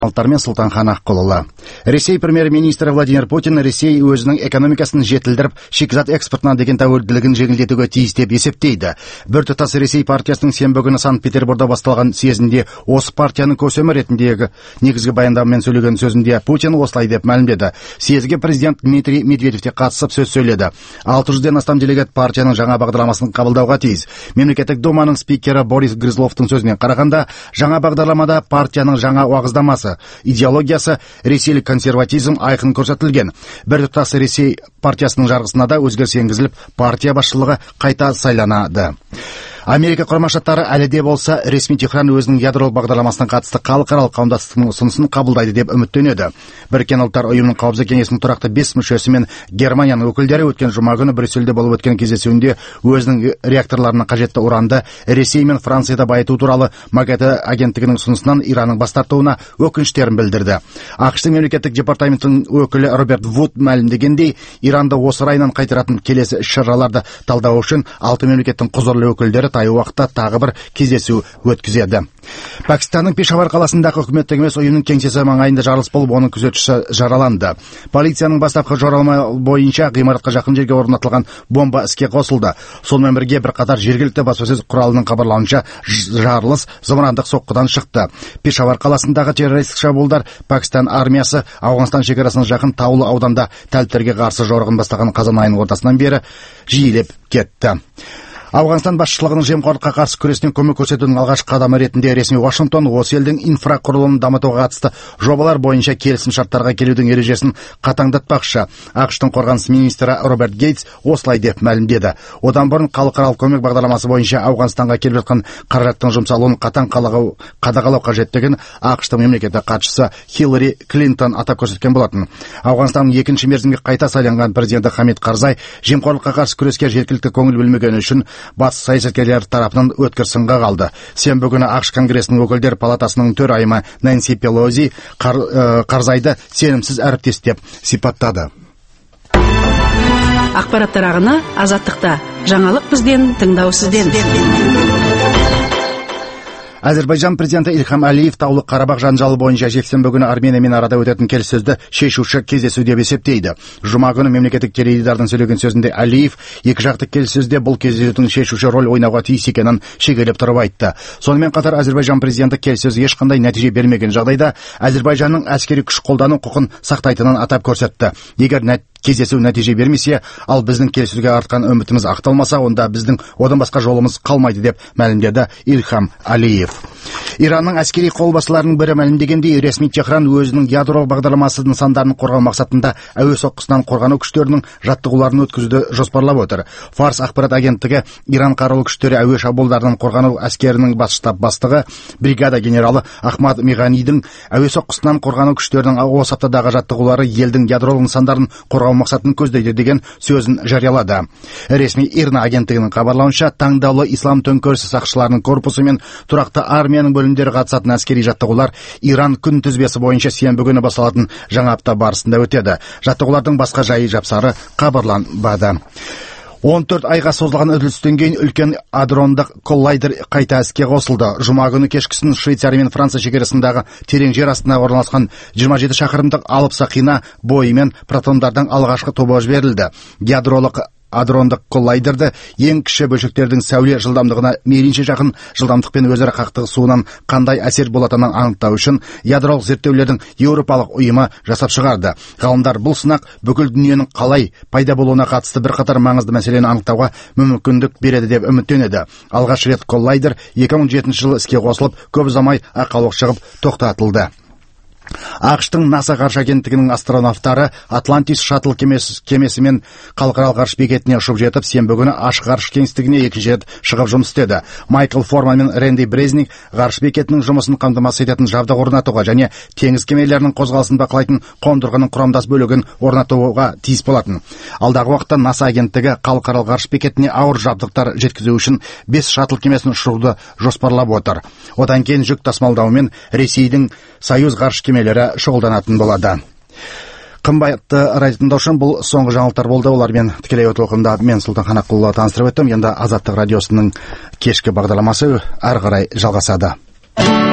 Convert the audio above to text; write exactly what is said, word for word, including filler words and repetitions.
Алтармен Сұлтанхан Аққұлұлы. Ресей премьер-министрі Владимир Путин Ресей өзінің экономикасын жетілдіріп, шикізат экспортына деген тәуелділігін жеңілдетуге тиіс деп есептейді. Біртұтас Ресей партиясының сенбі күні Санкт-Петерборда басталған съезінде осы партияның көсемі ретіндегі негізгі баяндамамен сөйлеген сөзінде Путин осылай деп мәлімдеді. Съезге президент Дмитрий Медведев те қатысып сөз сөйледі. алты жүзден астам делегат партияның жаңа бағдарламасын қабылдауға тиіс. Мемлекеттік думаның спикері Борис Грызловтың сөзіне қарағанда, жаңа бағдарламада партияның жаңа уағыздамасы, идеологиясы, ресейлік консерватизм айқын көрсетілген. Біртұтас Ресей партиясының жарғысына да өзгеріс енгізіліп, партия басшылығы қайта сайланады. Америка Құрама Штаттары әлі де болса ресми Техран өзінің ядролық бағдарламасына қатысты халықаралық қауымдастықтың ұсынысын қабылдайды деп үміттенеді. Біріккен ұлттар ұйымының қауіпсіздік кеңесінің тұрақты бес мүшесі мен Германияның өкілдері өткен жұма күні Брюссельде болып өткен кездесуінде өзінің реакторларына қажетті уранды Ресей мен Францияда байыту туралы МАГАТЭ агенттігінің ұсынысынан Иранның бас тартуына өкініштерін білдірді. ақш-тың мемлекеттік департаментінің өкілі Роберт Вуд мәлімдегендей, Иранды осы райынан қайтаратын келесі іс-шараларды талдау үшін алты мемлекеттің құзырлы өкілдері таяу уақытта тағы бір кездесу өткізеді. Пәкістанның Пешавар қаласындағы үкіметтік емес ұйымның кеңсесі маңайында жарылыс болып, оның күзетшісі жараланды. Полицияның бастапқы жорамалы бойынша ғимаратқа жақын жерге орнатылған бомба іске қосылды. Сонымен бірге бірқатар жергілікті баспасөз құралының хабарлауынша жарылыс зымырандық соққыдан шықты. Пешавар қаласындағы террористік шабуылдар Пәкістан армиясы Ауғанстан шекарасына жақын таулы ауданда тәліптерге қарсы жорығын бастаған қазан айының ортасынан бері жиілеп кетті. Ауғанстан басшылығының жемқорлыққа қарсы күресіне көмек көрсетудің алғашқы қадамы ретінде ресми Вашингтон осы елдің инфрақұрылымын дамытуға қатысты жобалар бойынша келісім шарттарға келудің ережесін қатаңдатпақшы. ақш-тың қорғаныс министрі Роберт Гейтс осылай деп мәлімдеді. Одан бұрын халықаралық көмек бағдарламасы бойынша Ауғанстанға келіп жатқан қаражаттың жұмсалуын қатаң қадағалау қажеттігін ақш-тың мемлекеттік хатшысы Хиллари Клинтон атап көрсеткен болатын. Ауғанстанның екінші мерзімге қайта сайланған президенті Хамид Карзай жемқорлыққа қарсы күреске жеткілікті көңіл бөлмегені үшін батыс саясаткерлер тарапынан өткір сынға қалды. Сенбі күні ақш Конгресінің өкілдер палатасының төрайымы Нэнси Пелози Кар, ә, Карзайды сенімсіз әріптес деп сипаттады. Ақпараттар ағыны азаттықта. Жаңалық бізден, тыңдау сізден. Әзербайжан президенті Ильхам Алиев Таулы Қарабақ жанжалы бойынша жексенбі күні Армениямен арада өтетін келіссөзді шешуші кездесу деп есептейді. Жұма күні мемлекеттік теледидардан сөйлеген сөзінде Алиев екі жақты келіссөзде бұл кездесудің шешуші рөл ойнауға тиіс екенін шегелеп тұрып айтты. Сонымен қатар Әзербайжан президенті келіссөз ешқандай нәтиже бермеген жағдайда Әзербайжанның әскери күш қолдану құқын сақтайтынын атап көрсетті. Егер нәт кездесу нәтиже бермесе, ал біздің келіссөзге артқан үмітіміз ақталмаса, онда біздің одан басқа жолымыз қалмайды деп мәлімдеді Ильхам Алиев. Иранның әскери қолбасыларының бірі мәлімдегендей, ресми Техран өзінің ядролық бағдарламасы нысандарын қорғау мақсатында әуе соққысынан қорғану күштерінің жаттығуларын өткізуді жоспарлап отыр. Фарс ақпарат агенттігі Иран қарулы күштері әуе шабуылдарынан қорғану әскерінің бас штаб бастығы бригада генералы Ахмад Миғанидің әуе соққысынан қорғану күштерінің осы аптадағы жаттығулары елдің ядролық нысандарын қорғау мақсатын көздейді деген сөзін жариялады. Ресми Ирна агенттігінің хабарлауынша, таңдаулы ислам төңкерісі сақшыларының корпусы мен тұрақты армияның бөлімдері қатысатын әскери жаттығулар Иран күн тізбесі бойынша сенбі күні басталатын жаңа апта барысында өтеді. Жаттығулардың басқа жайы жапсары хабарланбады. он төрт айға созылған үзілістен кейін үлкен адрондық коллайдер қайта іске қосылды. Жұма күні кешкісін Швейцария мен Франция шекарасындағы терең жер астына орналасқан жиырма жеті шақырымдық алып сақина бойымен протондардың алғашқы тобы жіберілді. Ядролық адрондық коллайдерді ең кіші бөлшектердің сәуле жылдамдығына мейлінше жақын жылдамдықпен өзара қақтығысуынан қандай әсер болатынын анықтау үшін ядролық зерттеулердің Еуропалық ұйымы жасап шығарды. Ғалымдар бұл сынақ бүкіл дүниенің қалай пайда болуына қатысты бірқатар маңызды мәселені анықтауға мүмкіндік береді деп үміттенеді. Алғаш рет коллайдер екі мың жетінші жылы іске қосылып, көп ұзамай ақаулық шығып тоқтатылды. ақш-тың НАСА ғарыш агенттігінің астронавтары Атлантис шаттл кемесімен халықаралық ғарыш бекетіне ұшып жетіп, сенбі күні ашық ғарыш кеңістігіне екінші рет шығып жұмыс істеді. Майкл Форман мен Рэнди Брезник ғарыш бекетінің жұмысын қамтамасыз ететін жабдық орнатуға және теңіз кемелерінің қозғалысын бақылайтын қондырғының құрамдас бөлігін орнатуға тиіс болатын. Алдағы уақытта НАСА агенттігі халықаралық ғарыш бекетіне ауыр жабдықтар жеткізу үшін бес шаттл кемесін ұшыруды жоспарлап отыр. Одан кейін жүк тасымалдаумен Ресейдің Союз ғарыш кемелері шұғылданатын болады. Қымбатты радио тыңдаушым, бұл соңғы жаңалықтар болды. Олармен тікелей өтілқында мен Сұлтанхан Аққұлұлы таныстырып өттім. Енді Азаттық радиосының кешкі бағдарламасы әрі қарай жалғасады.